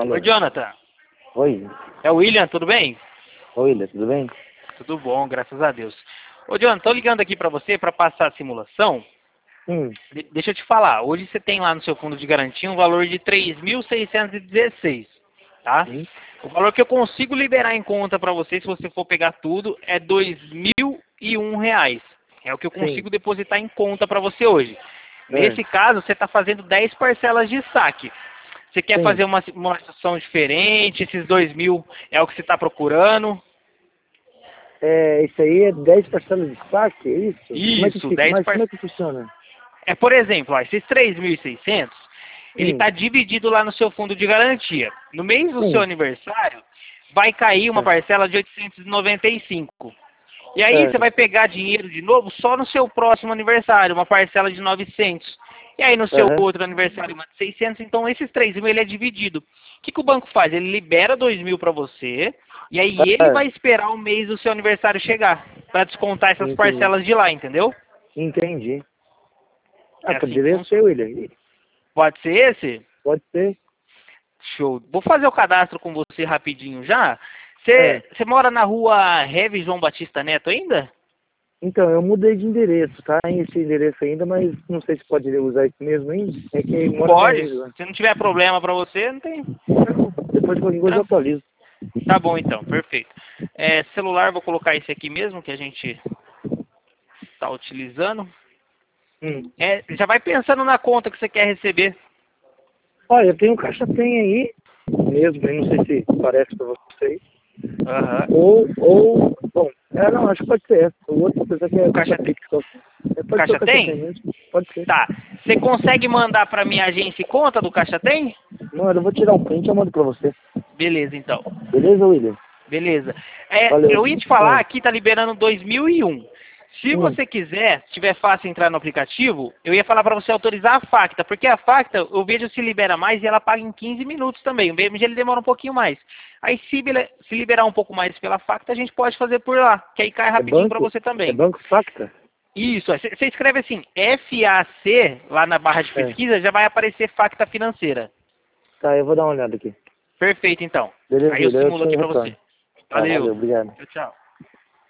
Alô. Oi, Jonathan. Oi. É o William, tudo bem? Oi, William, tudo bem? Tudo bom, graças a Deus. Ô, Jonathan, tô ligando aqui pra você pra passar a simulação. Deixa eu te falar, hoje você tem lá no seu fundo de garantia um valor de 3.616, tá? Sim. O valor que eu consigo liberar em conta pra você, se você for pegar tudo, é R$ 2.001. É o que eu Sim. consigo depositar em conta pra você hoje. Nesse caso, você está fazendo 10 parcelas de saque. Você quer Sim. fazer uma simulação diferente? Esses 2.000 é o que você está procurando? Isso aí é 10 parcelas de saque, é isso? Como é que Isso, fica? 10 Mas como parcelas. é que funciona? É, por exemplo, ó, esses 3.600, ele Sim. está dividido lá no seu fundo de garantia. No mês do seu Sim. aniversário, vai cair uma É. parcela de 895. E aí você Certo. vai pegar dinheiro de novo só no seu próximo aniversário, uma parcela de 900. E aí no seu Aham. outro aniversário uma de 600, então esses 3.000 ele é dividido. O que o banco faz? Ele libera 2.000 para você, e aí ele É. vai esperar o mês do seu aniversário chegar, para descontar essas Entendi. parcelas de lá, entendeu? Entendi. É Ah, assim que poderia ser, funciona. William. Pode ser esse? Pode ser. Show. Vou fazer o cadastro com você rapidinho já. É. Você mora na rua Reves João Batista Neto ainda? Então, eu mudei de endereço, tá? Em esse endereço ainda, mas não sei se pode usar isso mesmo ainda. É que mora minha Pode. ex lá. Se não tiver problema para você, não tem. Depois qualquer coisa eu Tran- atualizo. Tá bom então, perfeito. Celular, vou colocar esse aqui mesmo que a gente está utilizando. Hum. Já vai pensando na conta que você quer receber. Olha, eu tenho um caixa tem aí, mesmo, eu não sei se parece pra vocês. Aham. Bom, não, acho que pode ser essa. O outro, apesar que é O caixa conta tem? Pix, só. O Pode ser o caixa caixa tem tem? mesmo, pode ser. Tá. Você consegue mandar para minha agência e conta do caixa tem? Mano, eu vou tirar um print e eu mando pra você. Beleza, então. Beleza, William? Beleza. Valeu. Eu ia te falar, aqui tá liberando 2001. Se Hum, você quiser, se tiver fácil entrar no aplicativo, eu ia falar para você autorizar a Facta, porque a Facta, eu vejo se libera mais e ela paga em 15 minutos também. O BMG ele demora um pouquinho mais. Aí se liberar um pouco mais pela Facta, a gente pode fazer por lá, que aí cai é rapidinho para banco? você É também. banco Facta? Isso, você escreve assim, FAC, lá na barra de É. pesquisa, já vai aparecer Facta Financeira. Tá, eu vou dar uma olhada aqui. Perfeito, então. Beleza, Aí eu William, eu simulo te aqui para você. retorno. Tá, valeu, Valeu. obrigado. Tchau, tchau.